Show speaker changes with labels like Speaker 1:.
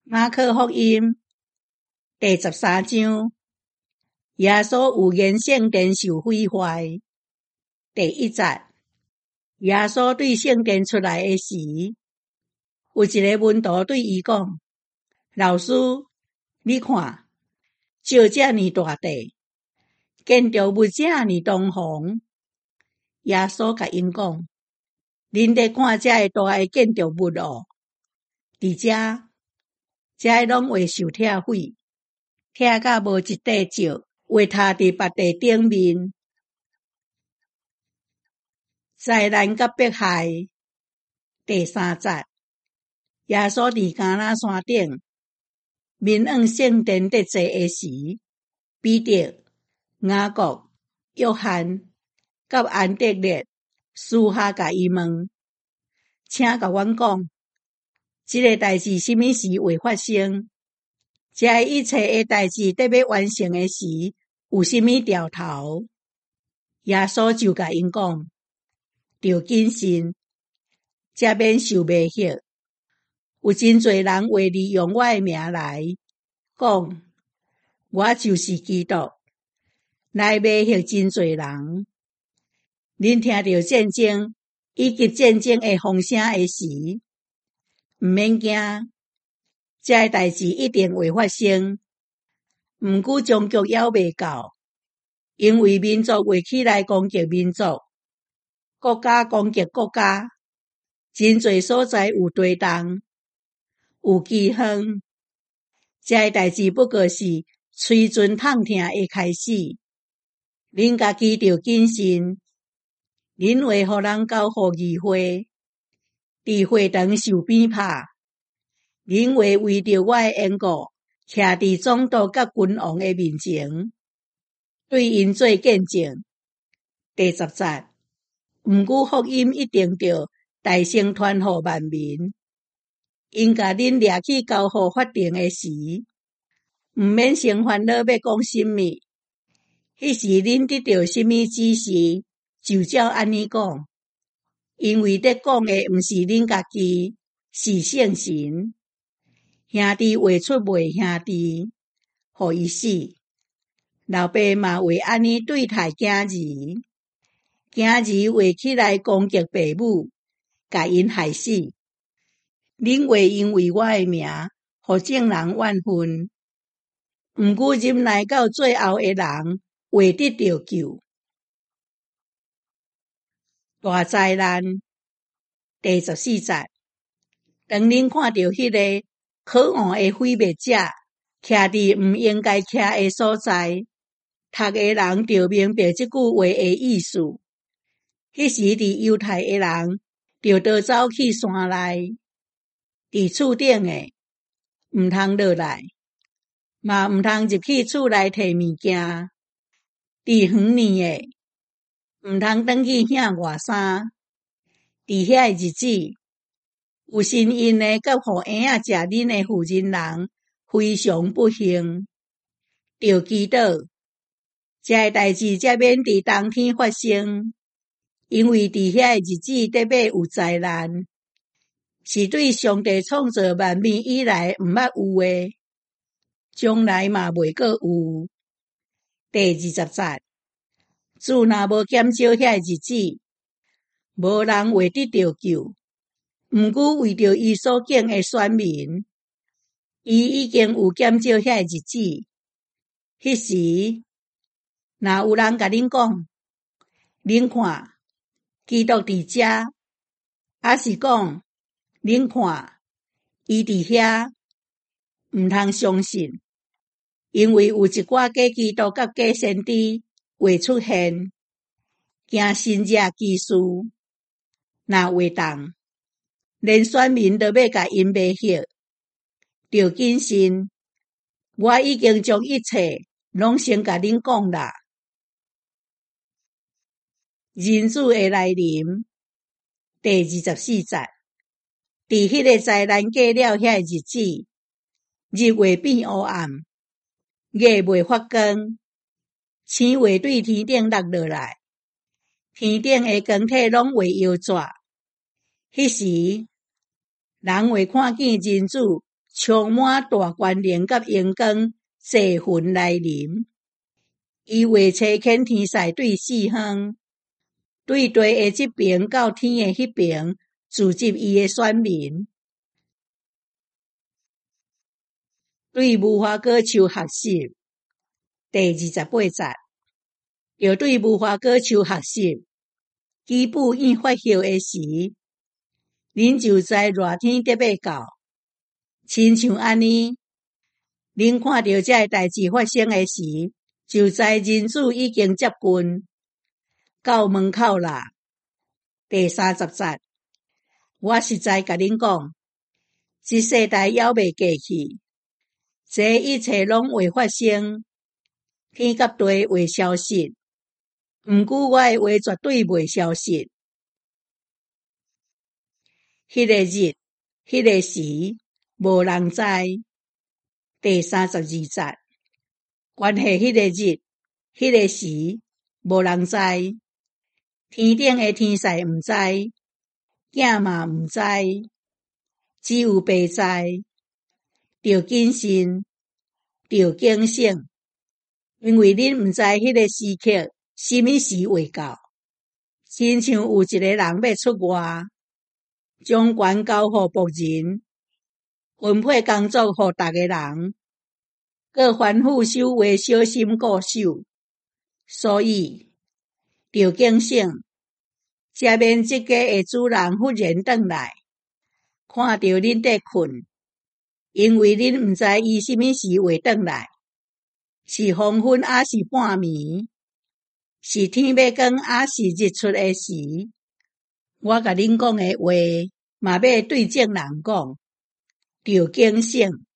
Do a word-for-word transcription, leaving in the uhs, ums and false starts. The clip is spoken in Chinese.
Speaker 1: 马可福音第十三章，耶稣有言圣殿受毁坏。第一节，耶稣对圣殿出来的时，有一个门徒对伊讲：“老师，你看，石这么大块，建筑物这么东方。”耶稣甲因讲：“恁咧看这个大个建筑物哦，伫这，这拢会受拆毁，拆甲无一块石会踏伫别地顶面。”灾难甲迫害。第三节，耶稣伫橄榄山顶面向圣殿伫坐的时，彼得、雅各、约翰甲安德烈私下甲伊问：“请甲阮讲，这个代志什么时会发生？这一切的代志得要完成的时，有什么兆头？”耶稣就甲因讲：“着谨慎，才免受迷惑。有真侪人会利用我的名来讲，我就是基督，来迷惑真侪人。恁听到战争以及战争的风声的时，毋免惊，这个代志一定会发生。毋过终局还未到，因为民族会起来攻击民族，国家攻击国家，真侪所在有地动，有饥荒。这个代志不过是吹阵痛疼的开始。恁家己着谨慎，恁会互人交互议会，伫会堂受鞭拍。恁会为着我的缘故，徛伫总督甲君王的面前，对因做见证。第十节，毋过福音一定着大声传互万民，因甲恁掠去交互法庭的时，毋免先烦恼要讲什么。迄时恁得到什么指示，就照安尼讲，因为得讲的毋是恁家己，是圣神。兄弟话出卖兄弟，互伊死。老爸嘛会安尼对待囝儿，囝儿会起来攻击爸母，甲因害死。恁会因为我的名，互众人怨愤。毋过忍耐到最后的人会得到救。大灾难。第十四节，当恁看到迄个可恶的毁灭者徛伫毋应该徛的所在，读的人着明白这句话的意思。迄时伫犹太的人着逃走去山内，伫厝顶的毋通落来，嘛毋通入去厝内摕物件。伫远年的毋通转去遐外衫。伫遐的日子，有身孕的甲互婴仔食恁的妇人人非常不幸，着祈祷，这个代志才免伫冬天发生，因为伫遐的日子得要有灾难，是对上帝创造万物以来毋捌有的，将来嘛袂阁有。第二十节，主若无减少遐的日子，无人会得到救。毋过为着伊所拣的选民，伊已经有减少遐的日子。迄时，若有人甲恁讲，恁看，基督伫遮，还是讲，恁看，伊伫遐，毋通相信，因为有一寡假基督甲假先知会出现，行新热奇事，若话动，连选民都要甲因迷惑，着谨慎。我已经将一切拢先甲恁讲啦。人子的来临。第二十四节，伫迄个灾难过了遐的日子，日会变黑暗，月袂发光，星会对天顶落落来，天顶的光体拢会摇逝。迄时，人会看见人子充满大关联甲阳光济云来临。伊画车牵天赛对四方，对地的这边到天的迄边，聚集伊的选民。对无花果树学习。第二十八节，要对无花果树学习。基本已发酵的时，恁就知热天得要到。亲像安尼，恁看到这代志发生的时，就知日子已经接近，到门口啦。第三十节，我实在甲恁讲，这世代还未过去，这一切拢会发生，天甲地会消失，毋过我的话绝对袂消失。迄个日，迄个时，无人知。第三十二节，关系迄个日，迄个时，无人知。天顶的天使毋知，囝嘛毋知，只有爸知。着谨慎，着警醒，因为恁毋知迄个时刻什么时会到。亲像有一个人要出外，将权交互仆人，分配工作互逐个人，各吩咐守卫小心固守。所以，着警醒，才免这家的主人忽然转来，看到恁在困，因为恁毋知伊什么时会转来，是黄昏还是半暝，是天要光还是日出的时。我甲恁讲的话，嘛要对众人讲，着警醒。